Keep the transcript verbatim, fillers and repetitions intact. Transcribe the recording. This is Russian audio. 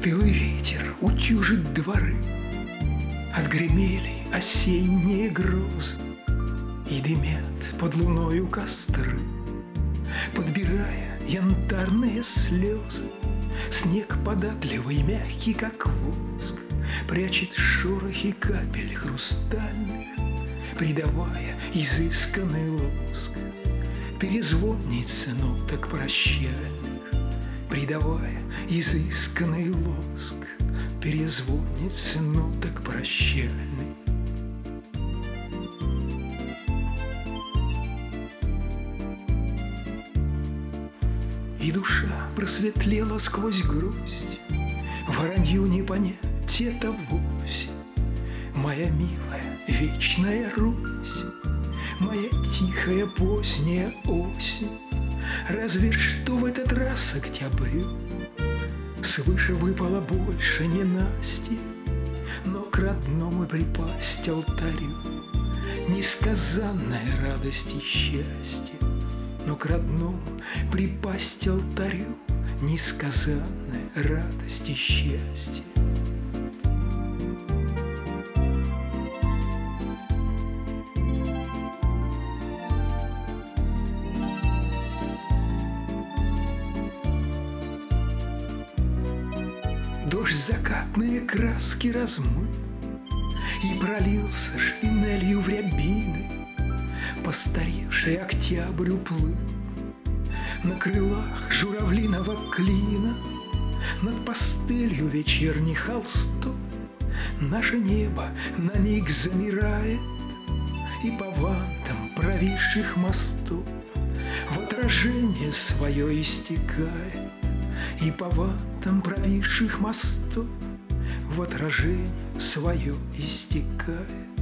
Стылый ветер утюжит дворы, отгремели осенние грозы, и дымят под луною костры, подбирая янтарные слезы. Снег податливый, мягкий, как воск, прячет шорохи капель хрустальных, придавая изысканный лоск. Перезвонится ноток прощальных, придавая изысканный лоск. Перезвонится ноток прощальных. И душа просветлела сквозь грусть, воронью не понять это вовсе. Моя милая вечная Русь, моя тихая поздняя осень. Разве что в этот раз октябрю свыше выпало больше ненасти, но к родному припасть алтарю несказанная радость и счастье. Но к родному припасть алтарю несказанная радость и счастье. Дождь закатные краски размыл и пролился шинелью в рябины. Постаревший октябрь уплыл на крылах журавлиного клина. Над пастелью вечерних холстов наше небо на миг замирает, и по вантам провисших мостов в отражение свое истекает. И по вантам провисших мостов в отражение свое истекает.